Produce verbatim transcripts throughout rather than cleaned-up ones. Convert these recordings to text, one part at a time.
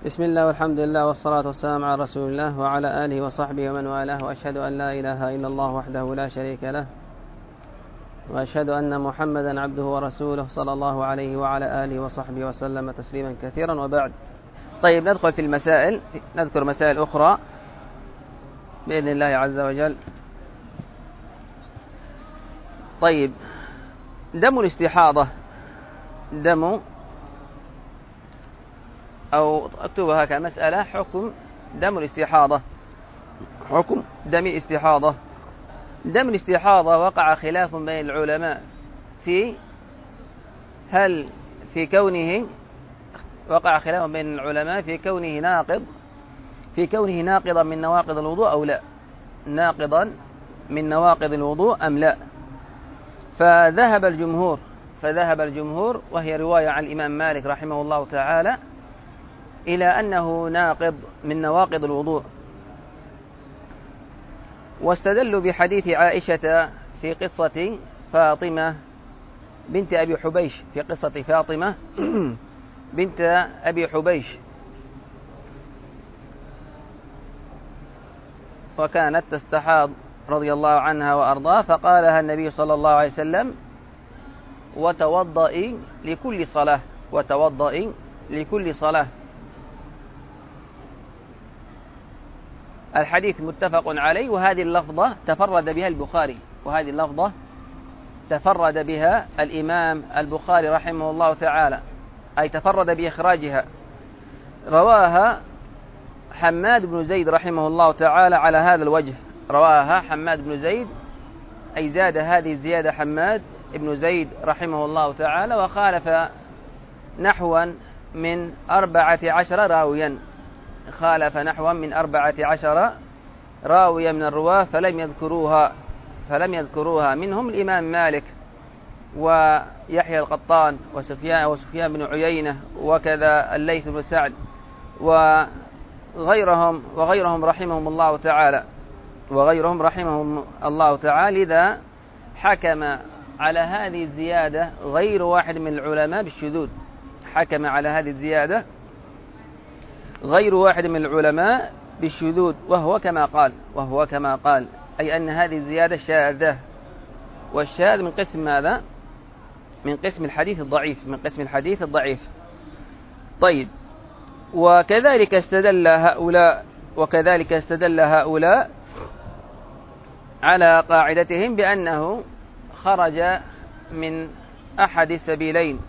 بسم الله والحمد لله والصلاة والسلام على رسول الله وعلى آله وصحبه ومن والاه، وأشهد أن لا إله إلا الله وحده لا شريك له، وأشهد أن محمدا عبده ورسوله صلى الله عليه وعلى آله وصحبه وسلم تسليما كثيرا. وبعد، طيب ندخل في المسائل، نذكر مسائل أخرى بإذن الله عز وجل. طيب، دم الاستحاضة، دم أو اكتبها كمسألة: حكم دم الاستحاضة. حكم دم الاستحاضة. دم الاستحاضة وقع خلاف بين العلماء في هل في كونه وقع خلاف بين العلماء في كونه ناقض في كونه ناقضا من نواقض الوضوء أو لا، ناقضا من نواقض الوضوء أم لا. فذهب الجمهور فذهب الجمهور وهي رواية عن الإمام مالك رحمه الله تعالى إلى أنه ناقض من نواقض الوضوء، واستدلوا بحديث عائشة في قصة فاطمة بنت أبي حبيش في قصة فاطمة بنت أبي حبيش، وكانت تستحاض رضي الله عنها وأرضاه، فقالها النبي صلى الله عليه وسلم: وتوضئي لكل صلاة وتوضئي لكل صلاة. الحديث متفق عليه، وهذه اللفظة تفرد بها البخاري وهذه اللفظة تفرد بها الإمام البخاري رحمه الله تعالى، أي تفرد بإخراجها. رواها حماد بن زيد رحمه الله تعالى على هذا الوجه، رواها حماد بن زيد، أي زاد هذه الزيادة حماد بن زيد رحمه الله تعالى، وخالف نحوا من أربعة عشر راويا خالف نحوا من أربعة عشر راويا من الرواة فلم يذكروها فلم يذكروها منهم الإمام مالك ويحيى القطان وسفيان وسفيان بن عيينة، وكذا الليث بن سعد وغيرهم وغيرهم رحمهم الله تعالى وغيرهم رحمهم الله تعالى. لذا حكم على هذه الزيادة غير واحد من العلماء بالشذوذ حكم على هذه الزيادة غير واحد من العلماء بالشذوذ وهو كما قال وهو كما قال أي أن هذه الزيادة شاذة، والشاذ من قسم ماذا؟ من قسم الحديث الضعيف من قسم الحديث الضعيف. طيب، وكذلك استدل هؤلاء وكذلك استدل هؤلاء على قاعدتهم بأنه خرج من أحد السبيلين،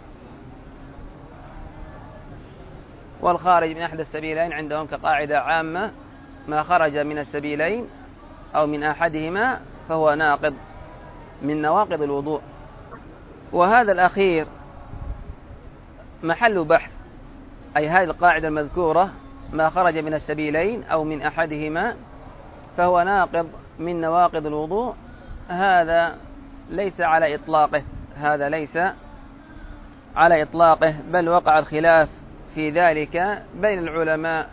والخارج من أحد السبيلين عندهم كقاعدة عامة: ما خرج من السبيلين أو من أحدهما فهو ناقض من نواقض الوضوء. وهذا الأخير محل بحث، أي هذه القاعدة المذكورة: ما خرج من السبيلين أو من أحدهما فهو ناقض من نواقض الوضوء، هذا ليس على إطلاقه هذا ليس على إطلاقه بل وقع الخلاف في ذلك بين العلماء.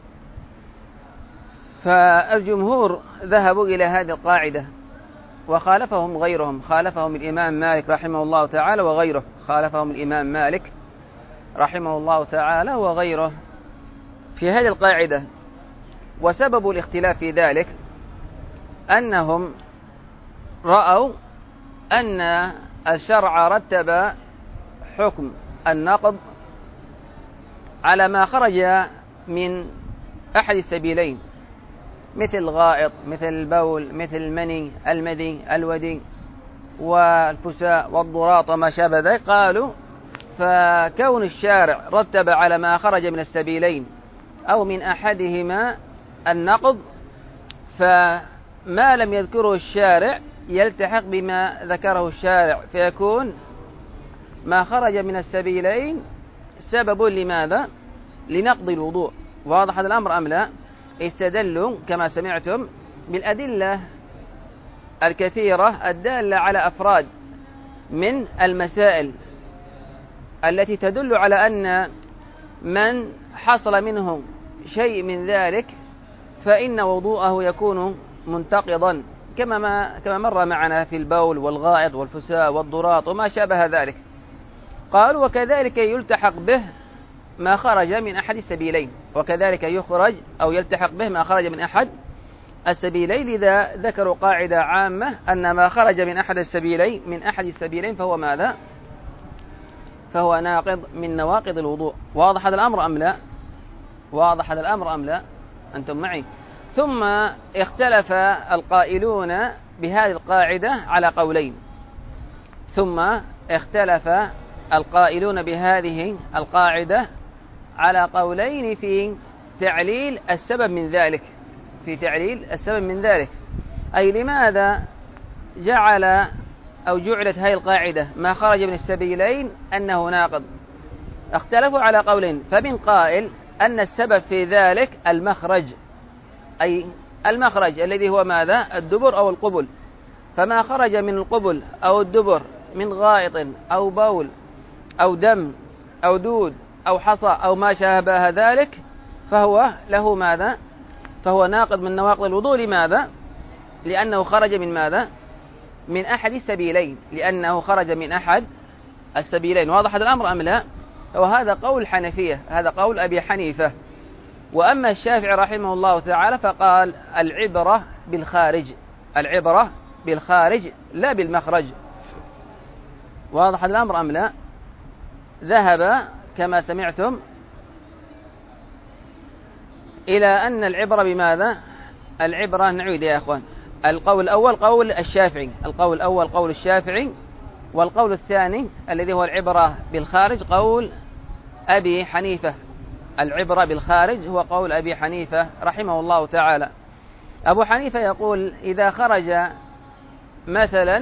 فالجمهور ذهبوا إلى هذه القاعدة، وخالفهم غيرهم خالفهم الإمام مالك رحمه الله تعالى وغيره خالفهم الإمام مالك رحمه الله تعالى وغيره في هذه القاعدة. وسبب الاختلاف في ذلك أنهم رأوا أن الشرع رتب حكم النقض على ما خرج من أحد السبيلين، مثل الغائط، مثل البول، مثل المني، المذي، الودي، والفساء والضراط وما شابه ذلك. قالوا: فكون الشارع رتب على ما خرج من السبيلين أو من أحدهما النقض، فما لم يذكره الشارع يلتحق بما ذكره الشارع، فيكون ما خرج من السبيلين سبب لماذا؟ لنقض الوضوء. واضح هذا الأمر أم لا؟ استدلوا كما سمعتم بالأدلة الكثيرة الدالة على أفراد من المسائل التي تدل على أن من حصل منه شيء من ذلك فإن وضوءه يكون منتقضا، كما ما كما مر معنا في البول والغائط والفساء والضراط وما شابه ذلك. قال: وكذلك يلتحق به ما خرج من أحد السبيلين، وكذلك يخرج أو يلتحق به ما خرج من أحد السبيلين. لذا ذكروا قاعدة عامة أن ما خرج من أحد السبيلين من أحد السبيلين فهو ماذا؟ فهو ناقض من نواقض الوضوء. واضح هذا الأمر أم لا؟ واضح هذا الأمر أم لا؟ أنتم معي؟ ثم اختلف القائلون بهذه القاعدة على قولين ثم اختلف القائلون بهذه القاعدة على قولين في تعليل السبب من ذلك في تعليل السبب من ذلك أي لماذا جعل أو جعلت هذه القاعدة ما خرج من السبيلين أنه ناقض. اختلفوا على قولين، فمن قائل أن السبب في ذلك المخرج، أي المخرج الذي هو ماذا؟ الدبر أو القبل، فما خرج من القبل أو الدبر من غائط أو بول أو دم أو دود أو حصى أو ما شابه ذلك فهو له ماذا؟ فهو ناقض من نواقض الوضوء. لماذا؟ لأنه خرج من ماذا؟ من أحد السبيلين، لأنه خرج من أحد السبيلين. واضح هذا الأمر أم لا؟ وهذا قول حنفية، هذا قول أبي حنيفة. وأما الشافعي رحمه الله تعالى فقال العبرة بالخارج، العبرة بالخارج لا بالمخرج. واضح هذا الأمر أم لا؟ ذهب كما سمعتم إلى أن العبرة بماذا؟ العبرة نعيد يا أخوان، القول الأول قول الشافعي، القول الأول قول الشافعي، والقول الثاني الذي هو العبرة بالخارج قول أبي حنيفة. العبرة بالخارج هو قول أبي حنيفة رحمه الله تعالى. أبو حنيفة يقول إذا خرج مثلا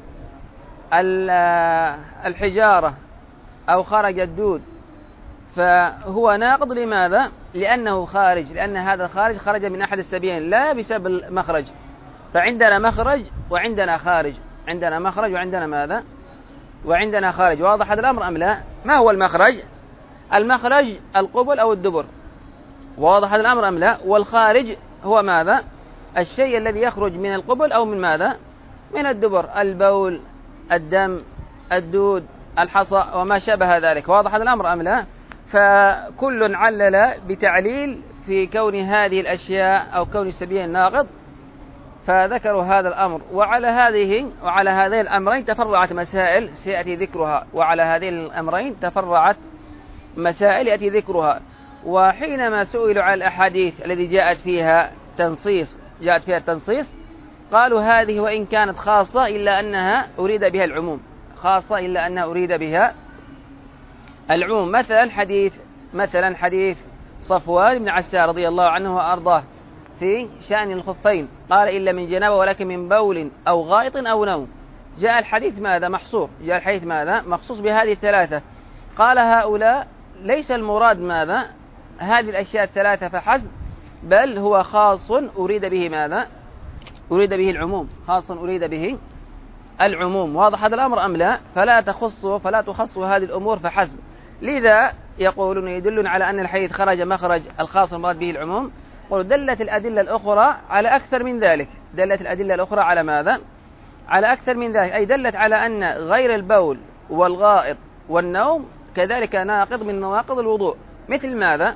الحجارة أو خرج الدود فهو ناقض. لماذا؟ لأنه خارج، لأن هذا الخارج خرج من أحد السبيلين لا بسبب المخرج. فعندنا مخرج وعندنا خارج، عندنا مخرج وعندنا ماذا؟ وعندنا خارج. واضح هذا الأمر أم لا؟ ما هو المخرج؟ المخرج القبل أو الدبر. واضح هذا الأمر أم لا؟ والخارج هو ماذا؟ الشيء الذي يخرج من القبل أو من ماذا؟ من الدبر، البول، الدم، الدود، الحصى وما شابه ذلك. واضح هذا الأمر أم لا؟ فكل علل بتعليل في كون هذه الأشياء أو كون السبيل ناقض، فذكروا هذا الأمر. وعلى هذه وعلى هذين الأمرين تفرعت مسائل سيأتي ذكرها، وعلى هذين الأمرين تفرعت مسائل يأتي ذكرها. وحينما سئلوا على الأحاديث التي جاءت فيها تنصيص جاءت فيها التنصيص قالوا هذه وإن كانت خاصة إلا أنها أريد بها العموم، خاصة إلا أنها أريد بها العموم. مثلا حديث مثلا حديث صفوان بن عسار رضي الله عنه وأرضاه في شأن الخفين، قال إلا من جنابة ولكن من بول أو غائط أو نوم. جاء الحديث ماذا؟ محصور، جاء الحديث ماذا؟ مخصوص بهذه الثلاثة. قال هؤلاء ليس المراد ماذا؟ هذه الأشياء الثلاثة فحسب، بل هو خاص أريد به ماذا؟ أريد به العموم، خاص أريد به العموم. واضح هذا الأمر أم لا؟ فلا تخص فلا تخص هذه الأمور فحسب. لذا يقولون يدلون على أن الحديث خرج مخرج الخاص المراد به العموم. قالوا دلت الأدلة الأخرى على أكثر من ذلك، دلت الأدلة الأخرى على ماذا؟ على أكثر من ذلك، أي دلت على أن غير البول والغائط والنوم كذلك ناقض من نواقض الوضوء. مثل ماذا؟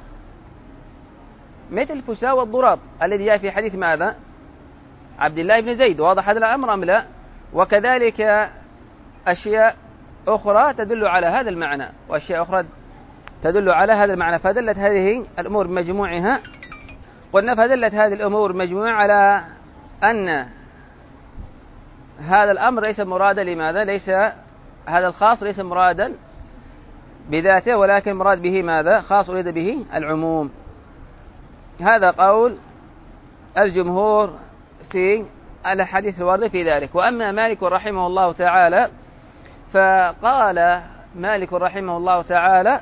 مثل فساء والضراب الذي جاء في حديث ماذا؟ عبد الله بن زيد. واضح هذا الأمر أم لا؟ وكذلك أشياء أخرى تدل على هذا المعنى، وأشياء أخرى تدل على هذا المعنى. فدلت هذه الأمور بمجموعها قلنا فدلت هذه الأمور مجموعة على أن هذا الأمر ليس مرادا. لماذا؟ ليس هذا الخاص ليس مرادا بذاته، ولكن مراد به ماذا؟ خاص أريد به العموم. هذا قول الجمهور في الحديث الواردة في ذلك. وأما مالك رحمه الله تعالى فقال مالك رحمه الله تعالى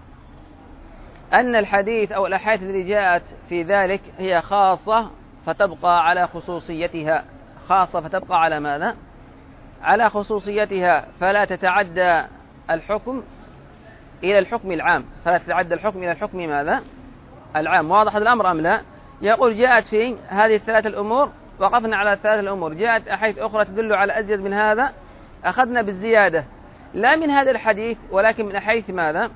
أن الحديث أو الأحاديث التي جاءت في ذلك هي خاصة فتبقى على خصوصيتها، خاصة فتبقى على ماذا؟ على خصوصيتها، فلا تتعدى الحكم إلى الحكم العام، فلا تتعدى الحكم إلى الحكم ماذا؟ العام. واضح هذا الأمر أم لا؟ يقول جاءت في هذه الثلاث الأمور، وقفنا على الثلاث الأمور. جاءت أحاديث أخرى تدل على أزيد من هذا، أخذنا بالزيادة لا من هذا الحديث ولكن من أحاديث ماذا؟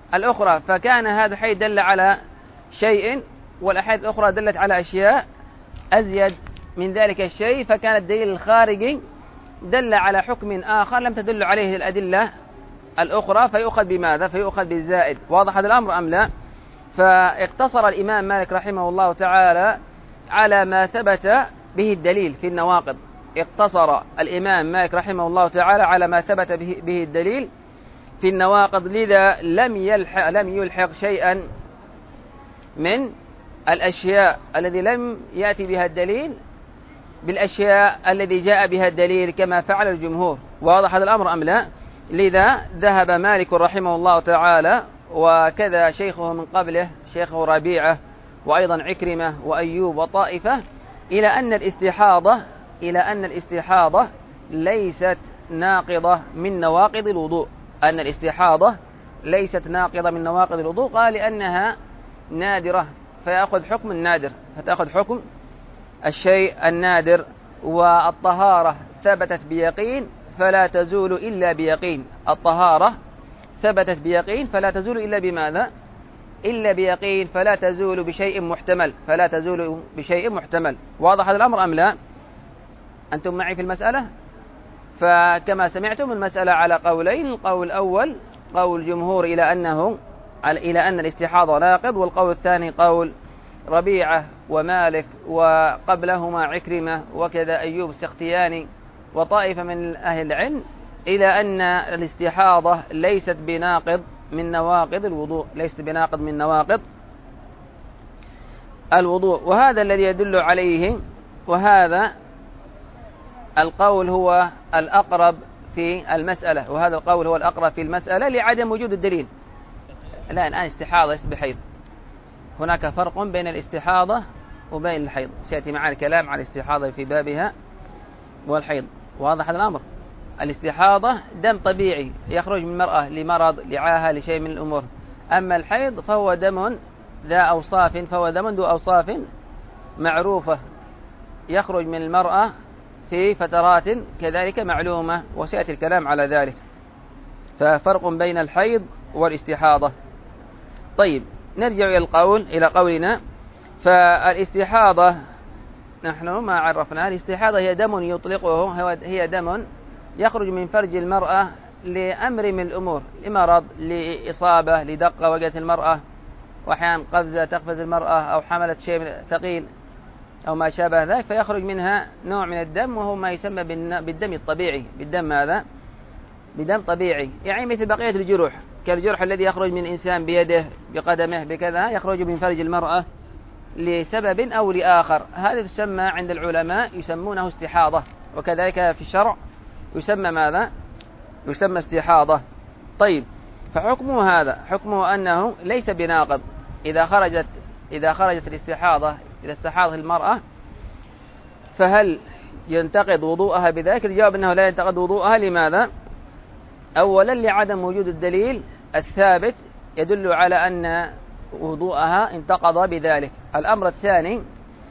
الأخرى، فكان هذا الحديث دل على شيء، والأحاديث الأخرى دلت على أشياء أزيد من ذلك الشيء، فكان الدليل الخارجي دل على حكم آخر لم تدل عليه الأدلة الأخرى، فيؤخذ بماذا؟ فيؤخذ بالزائد. واضح هذا الأمر أم لا؟ فاقتصر الإمام مالك رحمه الله تعالى على ما ثبت به الدليل في النواقض، اقتصر الإمام مالك رحمه الله تعالى على ما ثبت به الدليل في النواقض، لذا لم يلحق, لم يلحق شيئا من الأشياء الذي لم يأتي بها الدليل بالأشياء الذي جاء بها الدليل كما فعل الجمهور. واضح هذا الأمر أم لا؟ لذا ذهب مالك رحمه الله تعالى، وكذا شيخه من قبله شيخه ربيعة وأيضا عكرمة وأيوب وطائفة، إلى أن الاستحاضة إلى أن الاستحاضة ليست ناقضة من نواقض الوضوء، أن الاستحاضة ليست ناقضة من نواقض الوضوء، قال لأنها نادرة فيأخذ حكم النادر، فتأخذ حكم الشيء النادر. والطهارة ثبتت بيقين فلا تزول إلا بيقين، الطهارة ثبتت بيقين فلا تزول إلا بماذا؟ إلا بيقين، فلا تزول بشيء محتمل، فلا تزول بشيء محتمل. واضح هذا الأمر أم لا؟ أنتم معي في المسألة؟ فكما سمعتم المسألة على قولين، القول الأول قول جمهور إلى أنه إلى أن الاستحاضة ناقض، والقول الثاني قول ربيعة ومالك وقبلهما عكرمة وكذا أيوب السختياني وطائفة من أهل العلم إلى أن الاستحاضة ليست بناقض من نواقض الوضوء، ليست بناقض من نواقض الوضوء. وهذا الذي يدل عليه، وهذا القول هو الأقرب في المسألة، وهذا القول هو الأقرب في المسألة لعدم وجود الدليل. لا، الآن استحاضة ليست بحيض، هناك فرق بين الاستحاضة وبين الحيض، سيأتي معنا الكلام على الاستحاضة في بابها والحيض. واضح هذا الأمر؟ الاستحاضة دم طبيعي يخرج من المرأة لمرض لعاهة لشيء من الأمور، أما الحيض فهو دم ذا أوصاف، فهو دم ذو أوصاف معروفة يخرج من المرأة في فترات كذلك معلومة، وسيأتي الكلام على ذلك. ففرق بين الحيض والاستحاضة. طيب نرجع إلى القول إلى قولنا. فالاستحاضة نحن ما عرفنا، الاستحاضة هي دم يطلقه، هي دم يخرج من فرج المرأة لأمر من الأمور، لمرض، لإصابة، لدقة وجدت المرأة، وأحيانا قفزة تقفز المرأة، أو حملت شيء ثقيل أو ما شابه ذلك، فيخرج منها نوع من الدم وهو ما يسمى بالدم الطبيعي. بالدم هذا بدم طبيعي، يعني مثل بقية الجروح، كالجرح الذي يخرج من إنسان بيده بقدمه بكذا، يخرج من فرج المرأة لسبب أو لآخر، هذا تسمى عند العلماء يسمونه استحاضة، وكذلك في الشرع يسمى ماذا؟ يسمى استحاضة. طيب فحكمه هذا، حكمه أنه ليس بناقض إذا خرجت إذا خرجت الاستحاضة، إذا استحاضت المرأة فهل ينتقض وضوءها بذلك؟ الجواب أنه لا ينتقض وضوءها. لماذا؟ أولا لعدم وجود الدليل الثابت يدل على أن وضوءها انتقض بذلك. الأمر الثاني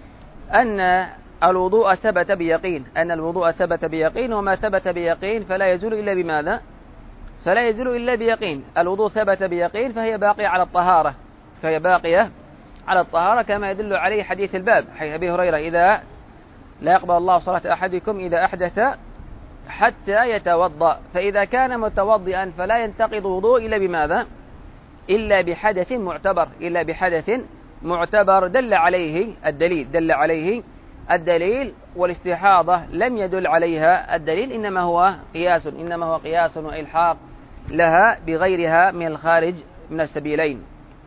أن الوضوء ثبت بيقين، أن الوضوء ثبت بيقين، وما ثبت بيقين فلا يزول إلا بماذا؟ فلا يزول إلا بيقين. الوضوء ثبت بيقين فهي باقية على الطهارة، فهي باقية على الطهارة، كما يدل عليه حديث الباب، حيث أبي هريرة إذا لا يقبل الله صلاة أحدكم إذا أحدث حتى يتوضأ، فإذا كان متوضئا فلا ينتقض وضوء إلا بماذا؟ إلا بحدث معتبر، إلا بحدث معتبر دل عليه الدليل، دل عليه الدليل. والاستحاضة لم يدل عليها الدليل، إنما هو قياس، إنما هو قياس وإلحاق لها بغيرها من الخارج من السبيلين.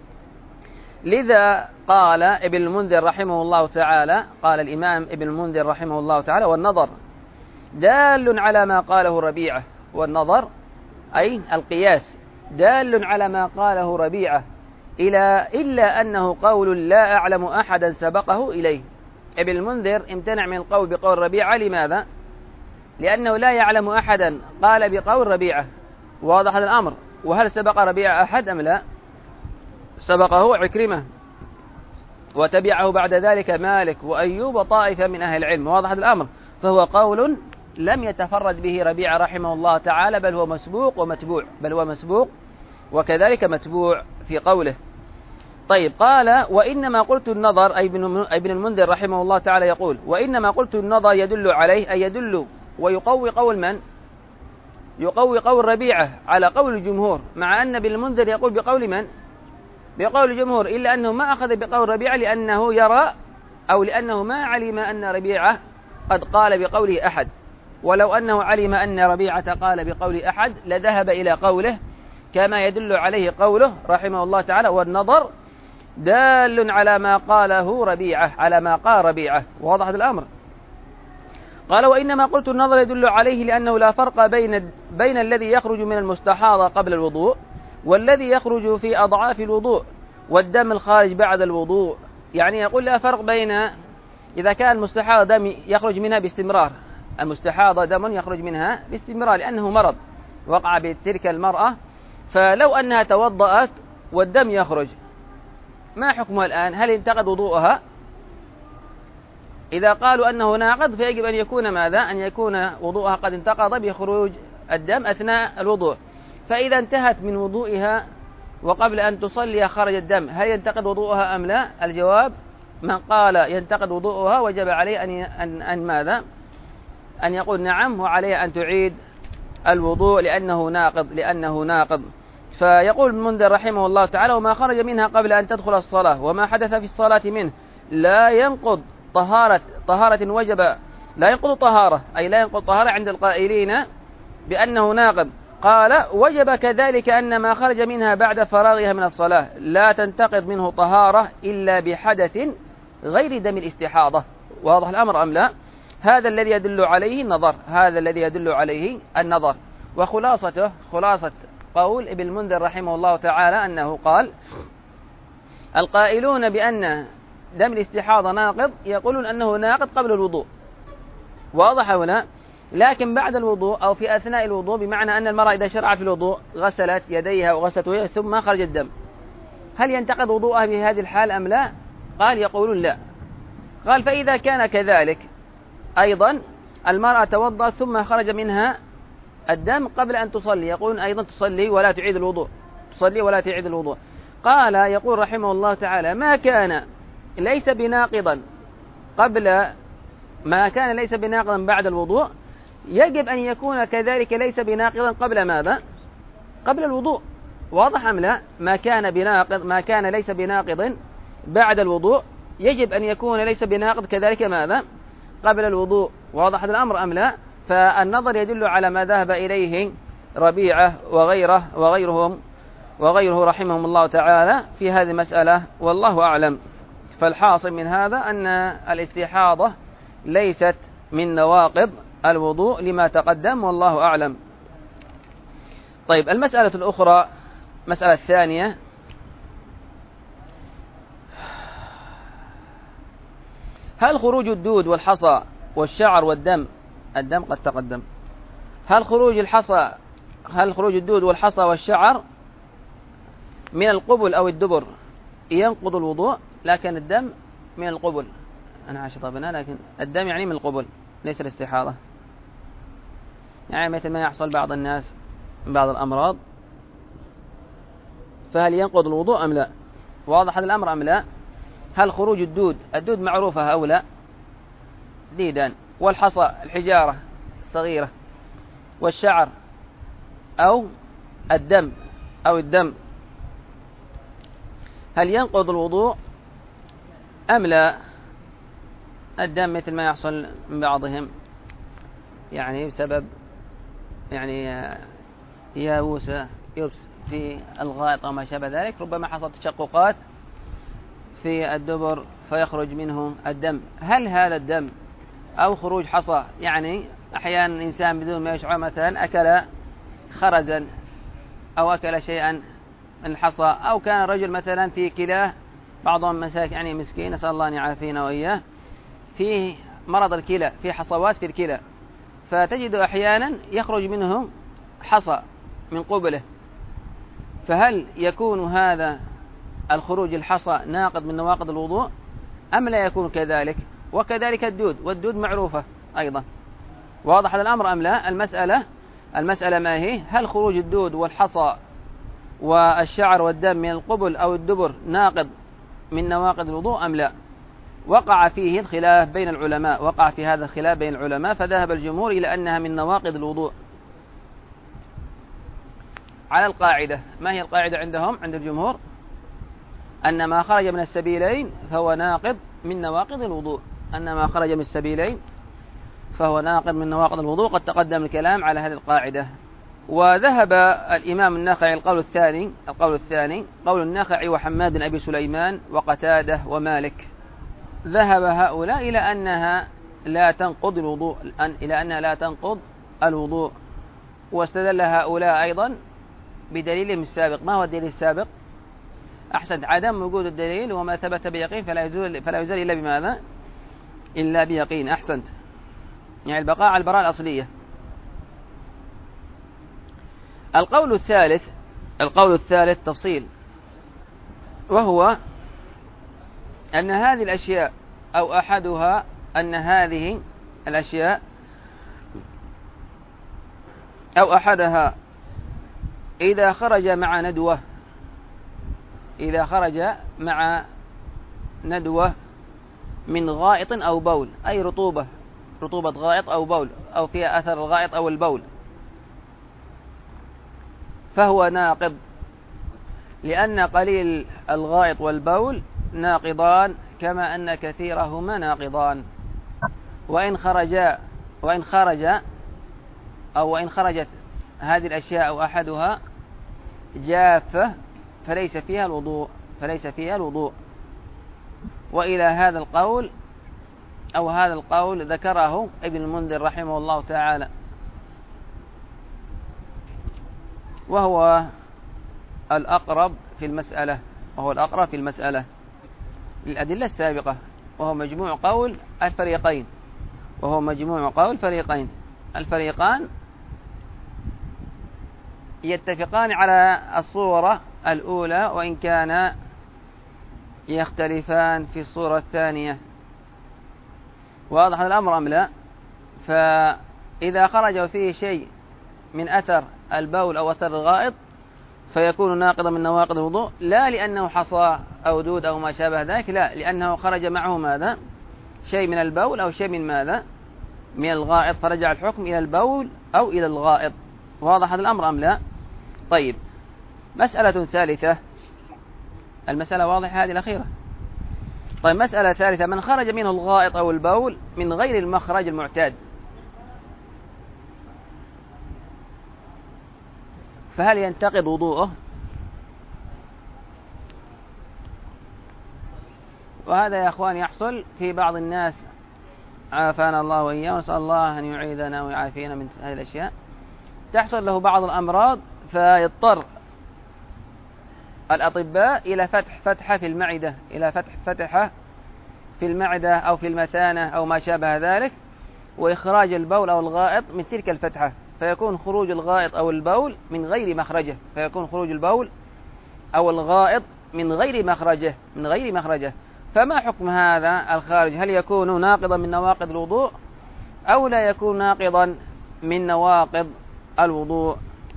لذا قال ابن المنذر رحمه الله تعالى، قال الإمام ابن المنذر رحمه الله تعالى: والنظر دال على ما قاله ربيعة، والنظر أي القياس دال على ما قاله ربيعة، إلى إلا أنه قول لا أعلم أحدا سبقه إليه. ابن المنذر امتنع من القول بقول ربيعة، لماذا؟ لأنه لا يعلم أحدا قال بقول ربيعة. واضح هذا الأمر؟ وهل سبق ربيعة أحد أم لا؟ سبقه عكرمة، وتبعه بعد ذلك مالك وأيوب وطائفة من أهل العلم. واضح هذا الأمر؟ فهو قول لم يتفرد به ربيعة رحمه الله تعالى، بل هو مسبوق ومتبوع، بل هو مسبوق وكذلك متبوع في قوله. طيب قال وإنما قلت النظر، أي ابن المنذر رحمه الله تعالى يقول وإنما قلت النظر يدل عليه، أي يدل ويقوي قول من؟ يقوي قول ربيعة على قول الجمهور، مع أن ابن المنذر يقول بقول من؟ بقول الجمهور، إلا أنه ما أخذ بقول ربيعة لأنه يرى أو لأنه ما علم أن ربيعة قد قال بقوله أحد، ولو أنه علم أن ربيعة قال بقول أحد لذهب إلى قوله، كما يدل عليه قوله رحمه الله تعالى والنظر دال على ما قاله ربيعة، على ما قال ربيعة. واضح الأمر. قال وإنما قلت النظر يدل عليه لأنه لا فرق بين بين الذي يخرج من المستحاضة قبل الوضوء والذي يخرج في أضعاف الوضوء والدم الخارج بعد الوضوء. يعني يقول لا فرق بين إذا كان المستحاضة دم يخرج منها باستمرار، المستحاضة دم يخرج منها باستمرار لأنه مرض وقع بتلك المرأة، فلو أنها توضأت والدم يخرج ما حكمها الآن؟ هل انتقد وضوءها؟ إذا قالوا أنه ناقض فيجب أن يكون ماذا؟ أن يكون وضوءها قد انتقض بخروج الدم أثناء الوضوء. فإذا انتهت من وضوئها وقبل أن تصلي خرج الدم، هل ينتقد وضوءها أم لا؟ الجواب من قال ينتقد وضوءها وجب عليه أن أن أن ماذا؟ أن يقول نعم وعليه أن تعيد الوضوء لأنه ناقض لأنه ناقض. فيقول ابن المنذر رحمه الله تعالى وما خرج منها قبل أن تدخل الصلاة وما حدث في الصلاة منه لا ينقض طهارة طهارة وجب لا ينقض طهارة، أي لا ينقض طهارة عند القائلين بأنه ناقض. قال وجب كذلك أن ما خرج منها بعد فراغها من الصلاة لا تنتقض منه طهارة إلا بحدث غير دم الاستحاضة. واضح الأمر أم لا؟ هذا الذي يدل عليه النظر، هذا الذي يدل عليه النظر. وخلاصته خلاصة قول ابن المنذر رحمه الله تعالى أنه قال القائلون بأن دم الاستحاضة ناقض يقولون أنه ناقض قبل الوضوء، واضح هنا، لكن بعد الوضوء أو في أثناء الوضوء، بمعنى أن المرأة إذا شرعت في الوضوء غسلت يديها وغسلت وجهها ثم خرج الدم، هل ينتقض وضوءها في هذه الحال أم لا؟ قال يقولون لا. قال فإذا كان كذلك أيضا المرأة توضأت ثم خرج منها الدم قبل أن تصلي، يقولون أيضا تصلي ولا تعيد الوضوء، تصلي ولا تعيد الوضوء. قال يقول رحمه الله تعالى ما كان ليس بناقضا قبل ما كان ليس بناقضا بعد الوضوء يجب أن يكون كذلك ليس بناقضا قبل ماذا؟ قبل الوضوء. واضح أم لا؟ ما كان بناقض ما كان ليس بناقض بعد الوضوء يجب أن يكون ليس بناقض كذلك ماذا؟ قبل الوضوء. واضح الأمر أم لا؟ فالنظر يدل على ما ذهب إليه ربيعة وغيره وغيرهم وغيره رحمهم الله تعالى في هذه المسألة، والله أعلم. فالحاصل من هذا أن الاستحاضة ليست من نواقض الوضوء لما تقدم، والله أعلم. طيب المسألة الأخرى، مسألة الثانية، هل خروج الدود والحصى والشعر والدم، الدم قد تقدم، هل خروج الحصى هل خروج الدود والحصى والشعر من القبل أو الدبر ينقض الوضوء؟ لكن الدم من القبل، أنا عايش طبعا، لكن الدم يعني من القبل ليس الاستحاضة، يعني مثل ما يحصل بعض الناس من بعض الأمراض، فهل ينقض الوضوء أم لا؟ واضح هذا الأمر أم لا؟ هل خروج الدود، الدود معروفة أو لا؟ ديدان، والحصى الحجارة صغيرة، والشعر أو الدم أو الدم، هل ينقض الوضوء أم لا؟ الدم مثل ما يحصل من بعضهم يعني بسبب يعني يابوس يبس في الغائط أو ما شابه ذلك، ربما حصلت تشققات في الدبر فيخرج منه الدم، هل هذا الدم أو خروج حصى، يعني أحيانا إنسان بدون ما يشعر مثلا أكل خرزا أو أكل شيئا من الحصى، أو كان رجل مثلا في كلاه، بعضهم مساك يعني مسكين نسأل الله أن يعافينا وإياه، فيه مرض الكلى، فيه حصوات في الكلى، فتجد أحيانا يخرج منه حصى من قبله، فهل يكون هذا الخروج الحصى ناقض من نواقض الوضوء أم لا يكون كذلك؟ وكذلك الدود، والدود معروفة أيضا. واضح هذا الأمر أم لا؟ المسألة المسألة ما هي؟ هل خروج الدود والحصى والشعر والدم من القبل أو الدبر ناقض من نواقض الوضوء أم لا؟ وقع فيه الخلاف بين العلماء، وقع في هذا الخلاف بين العلماء، فذهب الجمهور إلى أنها من نواقض الوضوء على القاعدة. ما هي القاعدة عندهم عند الجمهور؟ أن ما خرج من السبيلين فهو ناقض من نواقض الوضوء، أن ما خرج من السبيلين فهو ناقض من نواقض الوضوء. قد تقدم الكلام على هذه القاعدة. وذهب الإمام النخعي القول الثاني القول الثاني قول النخعي وحماد بن أبي سليمان وقتادة ومالك، ذهب هؤلاء إلى أنها لا تنقض الوضوء إلى أنها لا تنقض الوضوء واستدل هؤلاء أيضا بدليلهم السابق. ما هو الدليل السابق؟ أحسنت، عدم وجود الدليل، وما ثبت بيقين فلا يزول فلا يزال إلا بماذا؟ إلا بيقين. أحسنت، يعني البقاء على البراءة الأصلية. القول الثالث القول الثالث تفصيل، وهو أن هذه الأشياء أو أحدها أن هذه الأشياء أو أحدها إذا خرج مع ندوة إذا خرج مع ندوة من غائط أو بول، أي رطوبة رطوبة غائط أو بول، أو فيها أثر الغائط أو البول، فهو ناقض، لأن قليل الغائط والبول ناقضان كما أن كثيرهما ناقضان. وإن خرج وإن خرج أو وإن خرجت هذه الأشياء أو أحدها جافة فليس فيها الوضوء فليس فيها الوضوء. وإلى هذا القول أو هذا القول ذكره ابن المنذر رحمه الله تعالى، وهو الأقرب في المسألة وهو الأقرب في المسألة للأدلة السابقة، وهو مجموع قول الفريقين وهو مجموع قول فريقين الفريقان يتفقان على الصورة الأولى، وإن كان يختلفان في الصورة الثانية. واضح الأمر أم لا؟ فإذا خرج فيه شيء من أثر البول أو أثر الغائط فيكون ناقضا من نواقض الوضوء، لا لأنه حصى أو دود أو ما شابه ذلك، لا، لأنه خرج معه ماذا؟ شيء من البول أو شيء من ماذا؟ من الغائط، فرجع الحكم إلى البول أو إلى الغائط. واضح هذا الأمر أم لا؟ طيب، مسألة ثالثة، المسألة واضحة هذه الأخيرة. طيب، مسألة ثالثة، من خرج منه الغائط أو البول من غير المخرج المعتاد، فهل ينتقض وضوءه؟ وهذا يا أخوان يحصل في بعض الناس، عافانا الله وإياه، ونسأل الله أن يعيذنا ويعافينا من هذه الأشياء. تحصل له بعض الأمراض فيضطر الأطباء إلى فتح فتحة في المعدة إلى فتح فتحة في المعدة أو في المثانة أو ما شابه ذلك، وإخراج البول أو الغائط من تلك الفتحة، فيكون خروج الغائط أو البول من غير مخرجه فيكون خروج البول أو الغائط من غير مخرجه من غير مخرجه فما حكم هذا الخارج؟ هل يكون ناقضا من نواقض الوضوء أو لا يكون ناقضا من نواقض الوضوء؟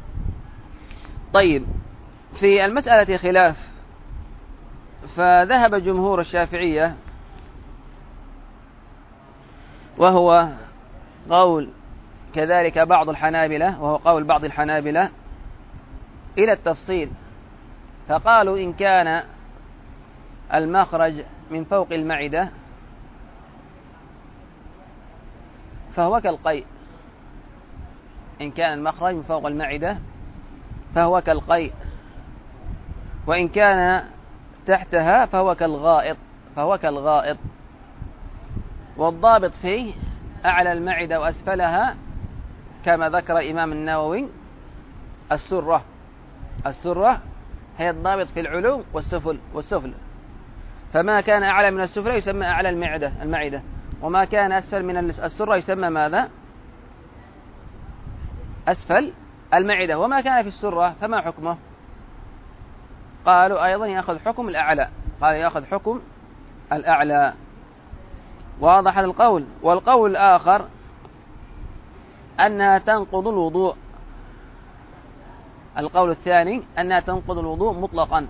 طيب، في المسألة خلاف، فذهب جمهور الشافعية، وهو قول كذلك بعض الحنابلة وهو قول بعض الحنابلة إلى التفصيل، فقالوا إن كان المخرج من فوق المعدة فهو كالقيء إن كان المخرج من فوق المعدة فهو كالقيء، وإن كان تحتها فهو كالغائط فهو كالغائط والضابط فيه أعلى المعدة وأسفلها، كما ذكر إمام النووي السرة السرة هي الضابط في العلو والسفل والسفل فما كان أعلى من السفلى يسمى أعلى المعدة المعدة وما كان أسفل من السرة يسمى ماذا؟ أسفل المعدة. وما كان في السرة فما حكمه؟ قالوا أيضا يأخذ حكم الأعلى قال يأخذ حكم الأعلى. واضح القول. والقول الآخر أنها تنقض الوضوء القول الثاني أنها تنقض الوضوء مطلقا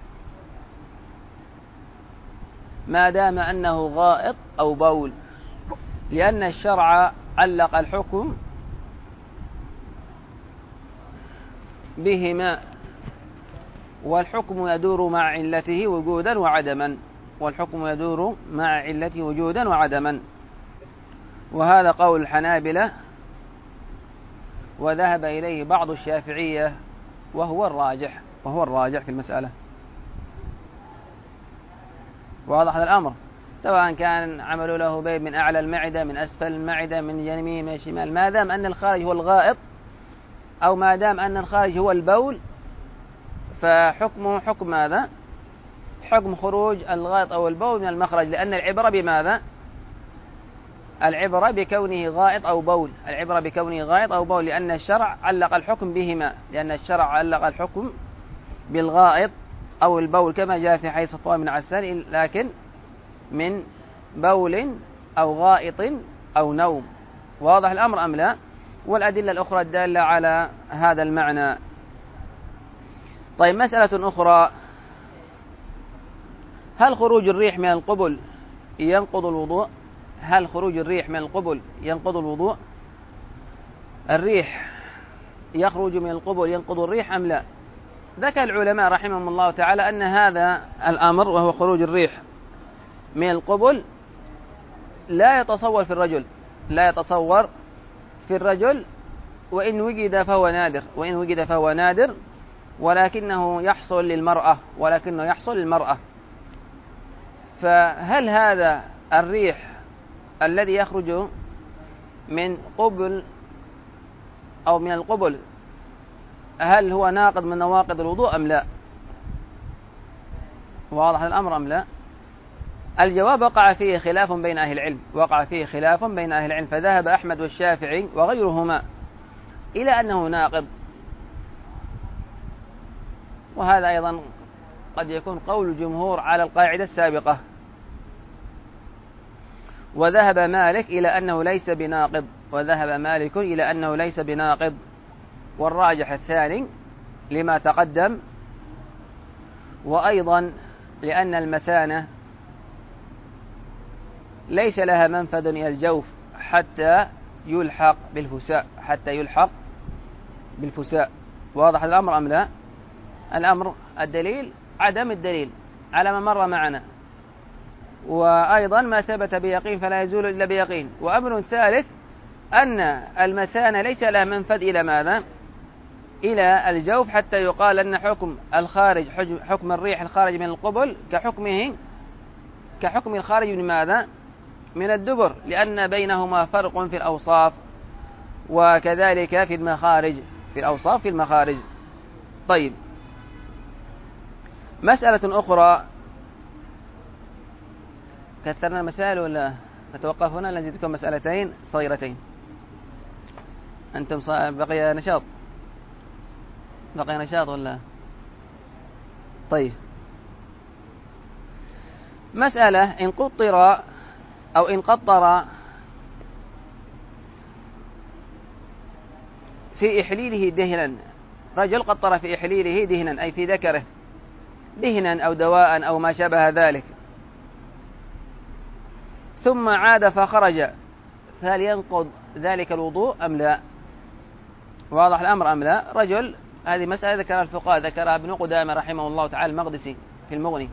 ما دام أنه غائط أو بول، لأن الشرع علق الحكم بهما، والحكم يدور مع علته وجودا وعدما، والحكم يدور مع علته وجودا وعدما. وهذا قول الحنابلة، وذهب إليه بعض الشافعية، وهو الراجح وهو الراجح في المسألة. واضح هذا الأمر، سواء كان عملوا له بيب من أعلى المعدة، من أسفل المعدة، من يمين، من شمال، ما دام أن الخارج هو الغائط، أو ما دام أن الخارج هو البول، فحكمه حكم ماذا؟ حكم خروج الغائط أو البول من المخرج، لأن العبرة بماذا؟ العبرة بكونه غائط أو بول، العبرة بكونه غائط أو بول، لأن الشرع علق الحكم بهما، لأن الشرع علق الحكم بالغائط أو البول كما جاء في حديث صفوان بن عسال، لكن من بول أو غائط أو نوم. واضح الأمر أم لا؟ والأدلة الأخرى الدالة على هذا المعنى. طيب، مسألة أخرى: هل خروج الريح من القبل ينقض الوضوء؟ هل خروج الريح من القبل ينقض الوضوء؟ الريح يخرج من القبل ينقض الريح أم لا؟ ذكر العلماء رحمهم الله تعالى أن هذا الأمر، وهو خروج الريح من القبل، لا يتصور في الرجل لا يتصور في الرجل وإن وجد فهو نادر وإن وجد فهو نادر ولكنه يحصل للمرأة ولكنه يحصل للمرأة فهل هذا الريح الذي يخرج من قبل أو من القبل هل هو ناقض من نواقض الوضوء أم لا؟ واضح الأمر أم لا؟ الجواب: وقع فيه خلاف بين أهل العلم وقع فيه خلاف بين أهل العلم فذهب أحمد والشافعي وغيرهما إلى أنه ناقض، وهذا أيضا قد يكون قول الجمهور على القاعدة السابقة. وذهب مالك إلى أنه ليس بناقض وذهب مالك إلى أنه ليس بناقض والراجح الثاني لما تقدم، وأيضا لأن المثانة ليس لها منفذ إلى الجوف حتى يلحق بالفساء حتى يلحق بالفساء. واضح الأمر أم لا؟ الأمر الدليل عدم الدليل على ما مر معنا، وأيضا ما ثبت بيقين فلا يزول إلا بيقين. وأمر ثالث أن المثانة ليس لها منفذ إلى ماذا؟ إلى الجوف حتى يقال أن حكم الخارج حكم الريح الخارج من القبل كحكمه كحكم الخارج من ماذا؟ من الدبر، لأن بينهما فرق في الأوصاف وكذلك في المخارج في الأوصاف في المخارج. طيب، مسألة أخرى، كثرنا المسائل ولا نتوقف هنا؟ لنزيدكم مسألتين صغيرتين. أنتم بقي نشاط بقي نشاط ولا؟ طيب، مسألة: إن قطر أو إن قطر في إحليله دهنا، رجل قطر في إحليله دهنا أي في ذكره دهنا أو دواء أو ما شابه ذلك، ثم عاد فخرج، فهل ينقض ذلك الوضوء أم لا؟ واضح الأمر أم لا؟ رجل، هذه مسألة ذكرها الفقهاء، ذكرها ابن قدامة رحمه الله تعالى المقدسي في المغني.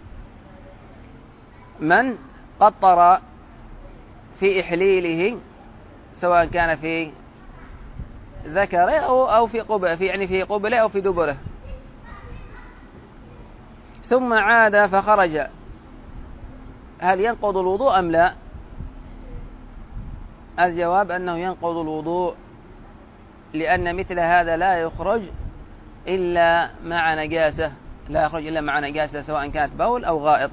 من قطر في إحليله سواء كان في ذكره أو أو في قبله في يعني في قبله أو في دبره، ثم عاد فخرج، هل ينقض الوضوء أم لا؟ الجواب أنه ينقض الوضوء، لأن مثل هذا لا يخرج إلا مع نجاسة لا يخرج إلا مع نجاسة سواء كانت بول أو غائط.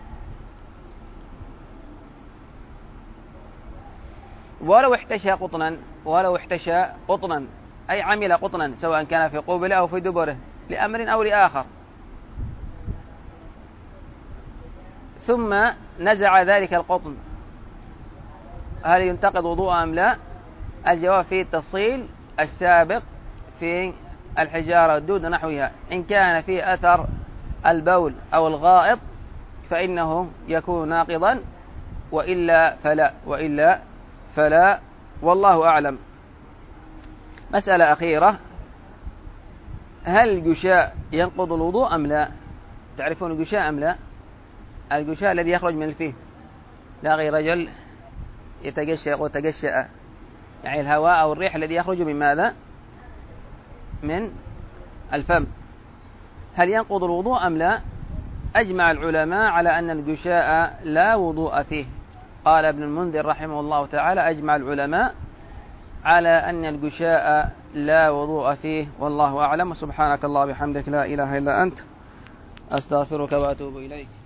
ولو احتشى قطنا ولو احتشى قطنا أي عمل قطنا سواء كان في قبله أو في دبره لأمر أو لآخر، ثم نزع ذلك القطن، هل ينتقض وضوء أم لا؟ الجواب فيه التفصيل السابق في الحجارة والدود نحوها، إن كان فيه أثر البول أو الغائط فإنه يكون ناقضا، وإلا فلا وإلا فلا والله أعلم. مسألة أخيرة: هل الجشاء ينقض الوضوء أم لا؟ تعرفون الجشاء أم لا؟ الجشاء الذي يخرج من الفيه، لاقي رجل يتقشأ وتقشأ، يعني الهواء أو الريح الذي يخرج من ماذا؟ من الفم، هل ينقض الوضوء أم لا؟ أجمع العلماء على أن الجشاء لا وضوء فيه. قال ابن المنذر رحمه الله تعالى: أجمع العلماء على أن الجشاء لا وضوء فيه، والله أعلم. سبحانك الله وبحمدك، لا إله إلا أنت، أستغفرك وأتوب إليك.